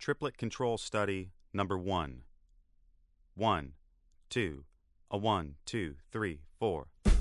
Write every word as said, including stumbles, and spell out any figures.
Triplet Control Study Number one. One, two, a one, two, three, four.